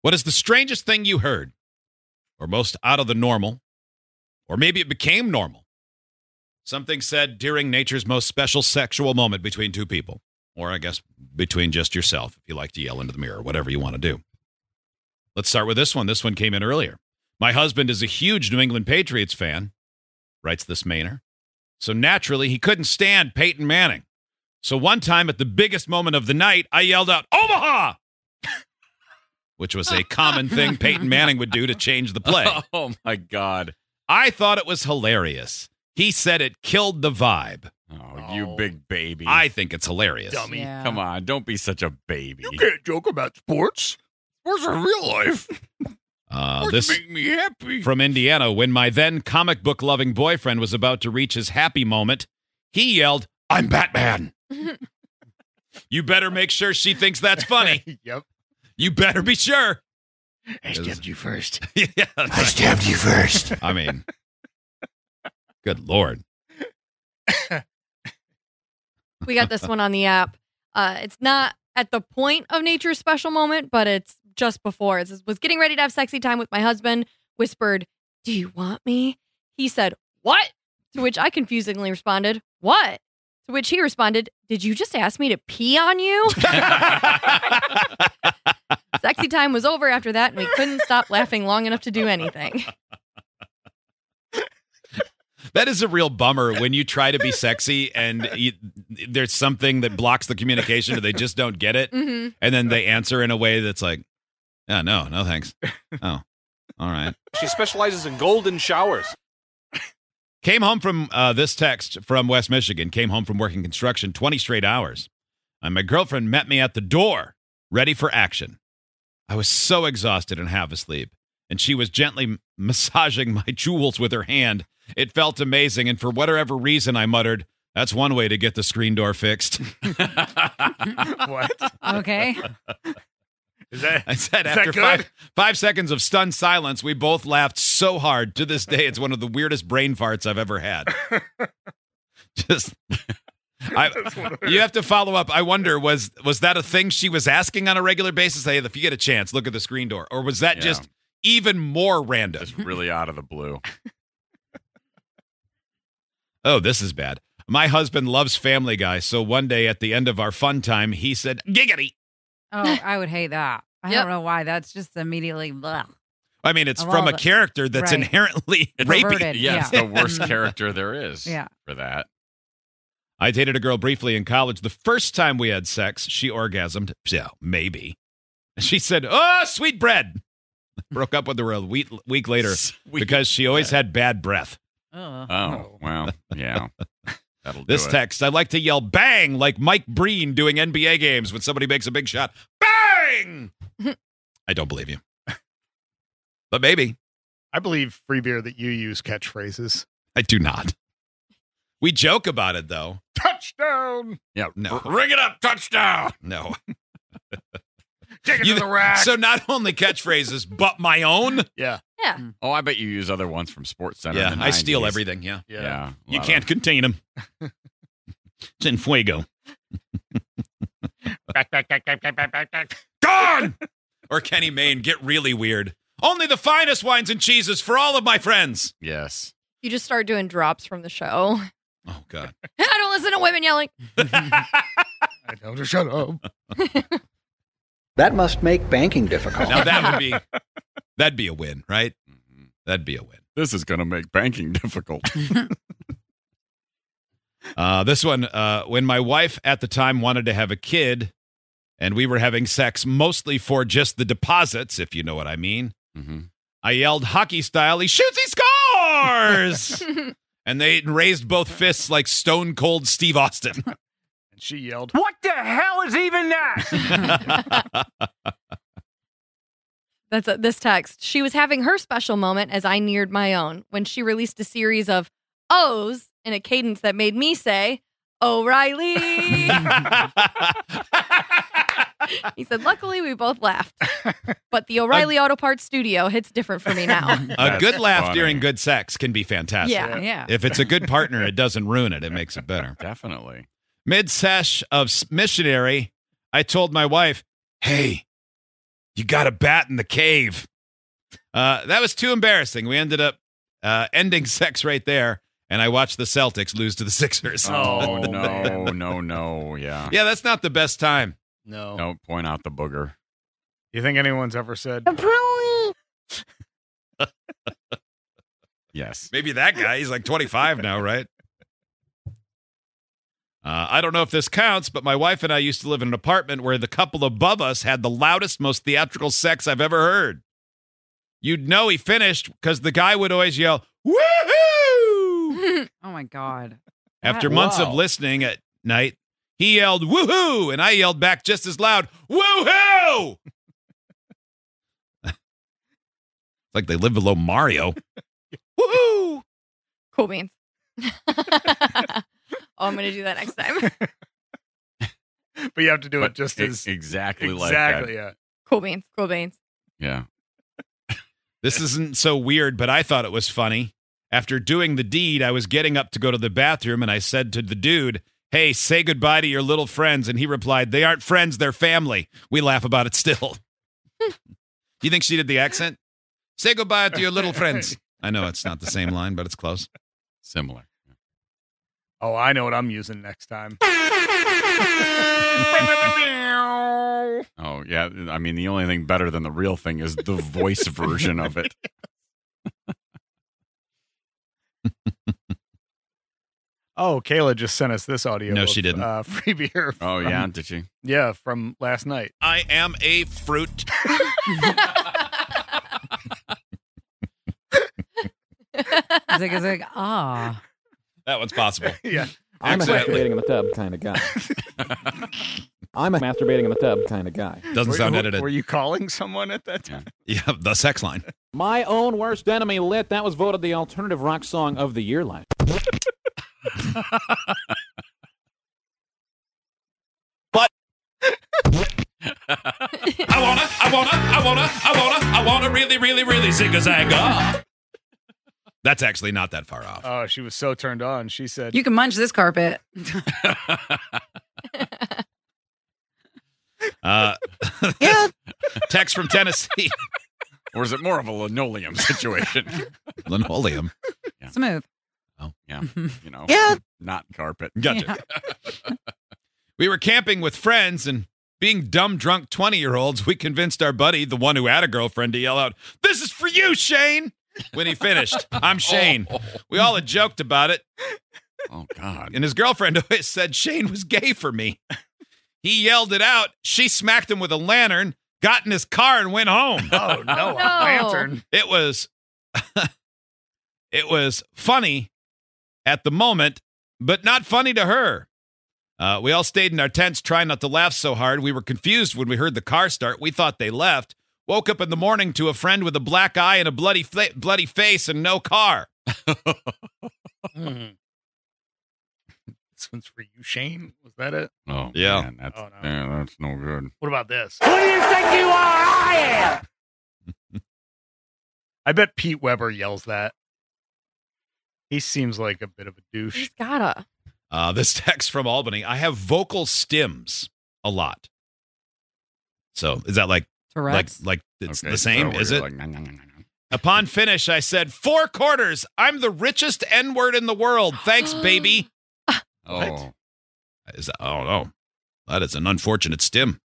What is the strangest thing you heard? Or most out of the normal? Or maybe it became normal? Something said during nature's most special sexual moment between two people. Or I guess between just yourself, if you like to yell into the mirror, whatever you want to do. Let's start with this one. This one came in earlier. My husband is a huge New England Patriots fan, writes this Mainer. So naturally, he couldn't stand Peyton Manning. So one time at the biggest moment of the night, I yelled out, Omaha! Which was a common thing Peyton Manning would do to change the play. Oh, my God. I thought it was hilarious. He said it killed the vibe. Oh, you big baby. I think it's hilarious. Dummy. Yeah. Come on, don't be such a baby. You can't joke about sports. Sports are real life. This make me happy. from Indiana. When my then comic book loving boyfriend was about to reach his happy moment, he yelled, I'm Batman. You better make sure she thinks that's funny. Yep. You better be sure. I stabbed you first. Yeah, I stabbed you first. I mean, good Lord. We got this one on the app. It's not at the point of nature's special moment, but it's just before. It says, was getting ready to have sexy time with my husband, whispered, do you want me? He said, what? To which I confusingly responded, what? To which he responded, did you just ask me to pee on you? Sexy time was over after that, and we couldn't stop laughing long enough to do anything. That is a real bummer when you try to be sexy and there's something that blocks the communication or they just don't get it. Mm-hmm. And then they answer in a way that's like, yeah, no thanks. Oh, all right. She specializes in golden showers. Came home from this text from West Michigan. Came home from working construction 20 straight hours. And my girlfriend met me at the door, ready for action. I was so exhausted and half asleep. And she was gently massaging my jewels with her hand. It felt amazing. And for whatever reason, I muttered, that's one way to get the screen door fixed. What? Okay. I said Is that after good? five seconds of stunned silence, we both laughed so hard. To this day, it's one of the weirdest brain farts I've ever had. Just, you have to follow up. I wonder, was that a thing she was asking on a regular basis? Hey, if you get a chance, look at the screen door. Or was that just even more random? Just really out of the blue. Oh, this is bad. My husband loves Family Guy, so one day at the end of our fun time, he said, giggity. Oh, I would hate that. I Yep. don't know why. That's just immediately bleh. I mean, it's Of from all a the- character that's right. inherently It's rapey. perverted. Yeah, it's Yeah. the worst character there is Yeah. for that. I dated a girl briefly in college. The first time we had sex, she orgasmed. Yeah, maybe. She said, oh, sweet bread. Broke up with her a week later Sweet because she always had bad breath. Ugh. Oh, well, yeah. That'll This do it. text, I like to yell bang like Mike Breen doing NBA games when somebody makes a big shot. Bang! I don't believe you. But maybe. I believe, Free Beer, that you use catchphrases. I do not. We joke about it, though. Touchdown! Yeah, No. ring it up, touchdown. No. Take it to the rack! So not only catchphre's, but my own? yeah. Yeah. Oh, I bet you use other ones from Sports Center. Yeah, in the I steal 90s. everything, yeah. Yeah, a You lot can't of- contain them. It's in fuego. Back. Gone! Or Kenny Mayne, get really weird. Only the finest wines and cheeses for all of my friends. Yes. You just start doing drops from the show. Oh, God. I don't listen to women yelling. I don't shut up. That must make banking difficult. Now that'd be a win, right? That'd be a win. This is going to make banking difficult. This one, when my wife at the time wanted to have a kid and we were having sex mostly for just the deposits, if you know what I mean, I yelled hockey style, he shoots, he scores! And they raised both fists like Stone Cold Steve Austin. And she yelled, What the hell is even that? That's this text. She was having her special moment as I neared my own when she released a series of O's in a cadence that made me say, O'Reilly. He said, luckily, we both laughed. But the O'Reilly Auto Parts studio hits different for me now. A good laugh funny. during good sex can be fantastic. Yeah. Yeah. If it's a good partner, it doesn't ruin it. It makes it better. Definitely. Mid-sesh of missionary, I told my wife, hey, You got a bat in the cave. That was too embarrassing. We ended up ending sex right there, and I watched the Celtics lose to the Sixers. Oh, no. Yeah. Yeah, that's not the best time. No. No, point out the booger. You think anyone's ever said, Yes. Maybe that guy. He's like 25 now, right? I don't know if this counts, but my wife and I used to live in an apartment where the couple above us had the loudest, most theatrical sex I've ever heard. You'd know he finished because the guy would always yell, "Woohoo!" Oh my God. After months of listening at night, he yelled, "Woohoo!" and I yelled back just as loud, "Woohoo!" It's like they live below Mario. Woohoo! Cool beans. I'm going to do that next time. but you have to do it just as exactly like that. exactly, yeah. Cool beans. Cool beans. Yeah. This isn't so weird, but I thought it was funny. After doing the deed, I was getting up to go to the bathroom, and I said to the dude, "Hey, say goodbye to your little friends." And he replied, "They aren't friends, they're family." We laugh about it still. Do you think she did the accent? Say goodbye to your little friends. I know it's not the same line, but it's close. Similar. Oh, I know what I'm using next time. Oh, yeah. I mean, the only thing better than the real thing is the voice version of it. Oh, Kayla just sent us this audio. No, she didn't. Free beer. Oh, yeah. Did she? Yeah, from last night. I am a fruit. It's like, ah. That one's possible. Yeah. I'm a Accidentally. masturbating in the tub kind of guy. I'm a masturbating in the tub kind of guy. Doesn't sound edited. Were you calling someone at that time? Yeah, the sex line. My Own Worst Enemy Lit. That was voted the alternative rock song of the year last. I wanna really zig-a-zag. That's actually not that far off. Oh, she was so turned on. She said, You can munch this carpet. Text from Tennessee. Or is it more of a linoleum situation? Linoleum. Smooth. Yeah. You know, Yeah. not carpet. Gotcha. We were camping with friends, and being dumb, drunk 20-year-olds, we convinced our buddy, the one who had a girlfriend, to yell out, "This is for you, Shane!" when he finished. "I'm Shane." We all had joked about it, Oh, God. and his girlfriend always said Shane was gay for me. He yelled it out. She smacked him with a lantern, got in his car, and went home. "Oh no, no. a lantern!" It was it was funny at the moment, but not funny to her. We all stayed in our tents trying not to laugh so hard. We were confused when we heard the car start. We thought they left. Woke up in the morning to a friend with a black eye and a bloody face and no car. Mhm. This one's for you, Shane. Was that it? Oh, Yeah. Man, that's, Oh, no. yeah, that's no good. What about this? Who do you think you are? I am. I bet Pete Weber yells that. He seems like a bit of a douche. He's gotta. This text from Albany. I have vocal stims a lot. So is that like Tourette's. it's Okay, the same? so Is we're it? like, "Nah, nah, nah, nah, nah." Upon finish, I said 4 quarters. I'm the richest N-word in the world. Thanks, baby. Oh, Is that, oh no, that is an unfortunate stim.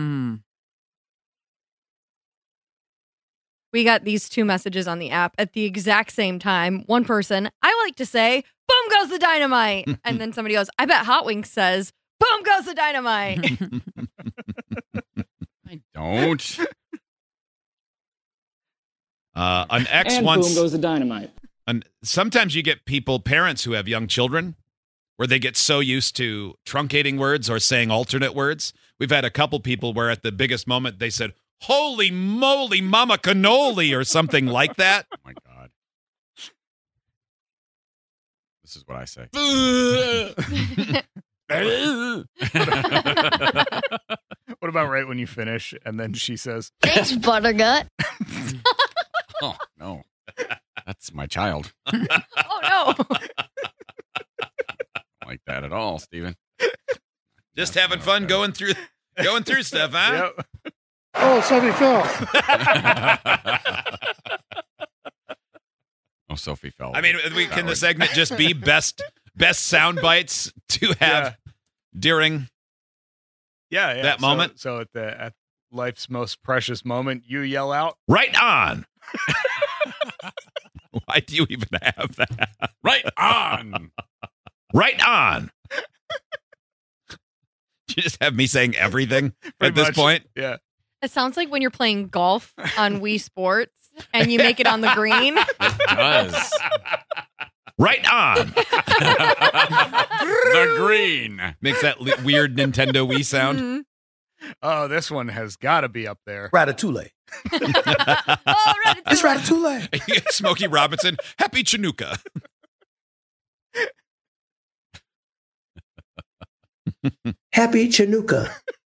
We got these 2 messages on the app at the exact same time. One person, I like to say, "Boom goes the dynamite." And then somebody goes, "I bet Hot Wings says, boom goes the dynamite." I don't. An ex And once. boom goes the dynamite. Sometimes you get parents who have young children, where they get so used to truncating words or saying alternate words. We've had a couple people where at the biggest moment they said, "Holy moly, mama cannoli," or something like that. Oh, my God. This is what I say. What about right when you finish and then she says, Thanks, Buttergut. Oh, no. That's my child. Oh no. Like that at all, Steven. Just having fun going through stuff, huh? "Yep." Oh, somebody fell. Oh, Sophie fell. I mean, can the segment just be best sound bites to have during that moment? So at life's most precious moment, you yell out, "Right on!" Why do you even have that? Right on! Right on! You just have me saying everything at this point? Yeah. It sounds like when you're playing golf on Wii Sports and you make it on the green. It does. Right on! The green. Makes that weird Nintendo Wii sound. Mhm. Oh, this one has got to be up there. Ratatouille. Oh, Ratatouille. It's Ratatouille. Smokey Robinson, Happy Chinooka. Happy Chinooka.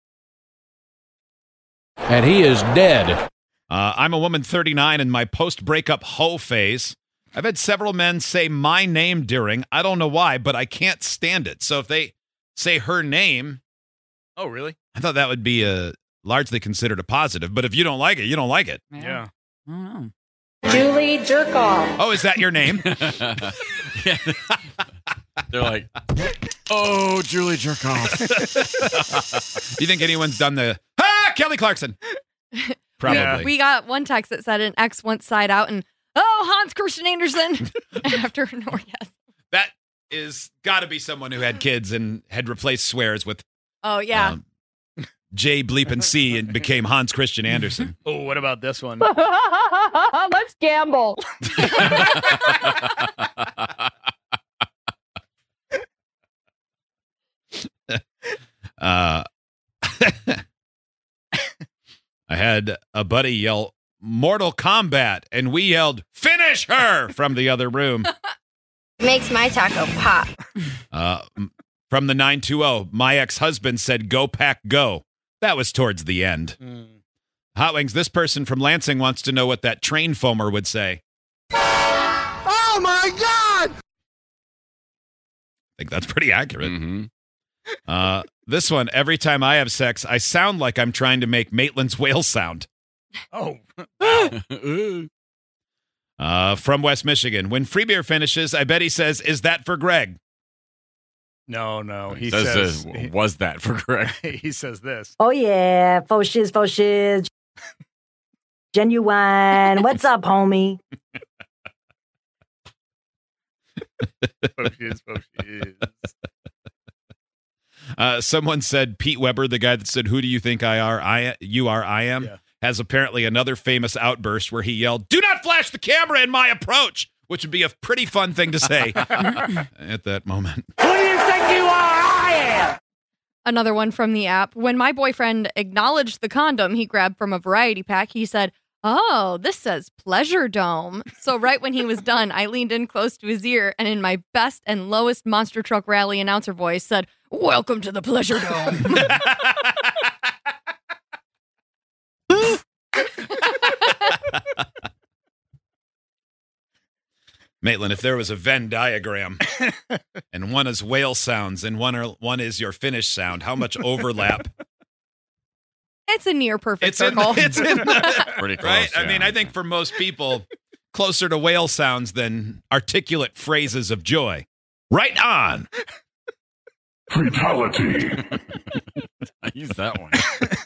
And he is dead. I'm a woman 39 in my post-breakup hoe phase. I've had several men say my name during. I don't know why, but I can't stand it. So if they say her name, Oh, really? I thought that would be largely considered a positive. But if you don't like it, you don't like it. Yeah. I don't know. Julie Jerkoff. Oh, is that your name? Yeah. They're like, oh, Julie Jerkoff. Do you think anyone's done the, Kelly Clarkson? Probably. Yeah. We got one text that said an ex once sighed out and, oh, Hans Christian Andersen. After an orgasm. That is got to be someone who had kids and had replaced swears with Oh, yeah. J bleep and C and became Hans Christian Andersen. Oh, what about this one? Let's gamble. I had a buddy yell Mortal Kombat, and we yelled, "Finish her!" from the other room. Makes my taco pop. From the 920, my ex-husband said, "Go pack, go." That was towards the end. Hot Wings, this person from Lansing wants to know what that train foamer would say. Oh, my God! I think that's pretty accurate. Mm-hmm. This one, every time I have sex, I sound like I'm trying to make Maitland's whale sound. Oh. From West Michigan, when free beer finishes, I bet he says, "Is that for Greg?" No. He says, says, was that for Greg? he says this. Oh, yeah. Faux shiz. Genuine. What's up, homie? Faux shiz. Someone said Pete Weber, the guy that said, "Who do you think I am? Yeah. Has apparently another famous outburst where he yelled, "Do not flash the camera in my approach," which would be a pretty fun thing to say at that moment. Who do you think you are? I am. Another one from the app. When my boyfriend acknowledged the condom he grabbed from a variety pack, he said, "Oh, this says Pleasure Dome." So right when he was done, I leaned in close to his ear and in my best and lowest Monster Truck Rally announcer voice said, "Welcome to the Pleasure Dome." Maitland, if there was a Venn diagram and one is whale sounds and one is your finish sound, how much overlap? It's a near perfect It's in circle. Pretty close. Right? I yeah. mean, I think for most people, closer to whale sounds than articulate phrases of joy. Right on. Fatality. I use that one.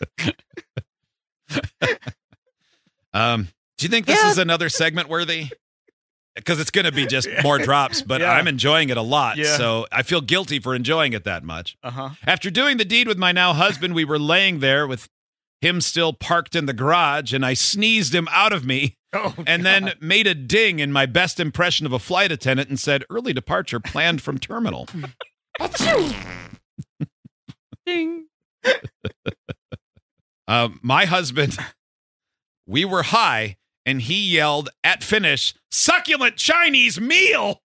Do you think this is another segment worthy? Because it's going to be just more drops, but Yeah. I'm enjoying it a lot. Yeah. So I feel guilty for enjoying it that much. Uh-huh. After doing the deed with my now husband, we were laying there with him still parked in the garage, and I sneezed him out of me Oh, and then made a ding in my best impression of a flight attendant and said, "Early departure planned from terminal." Ding. My husband, we were high, and he yelled at finish, "Succulent Chinese meal!"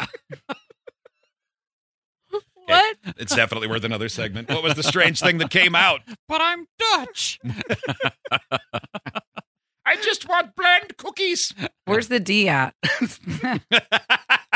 What? It's definitely worth another segment. What was the strange thing that came out? But I'm Dutch. I just want bland cookies. Where's the D at?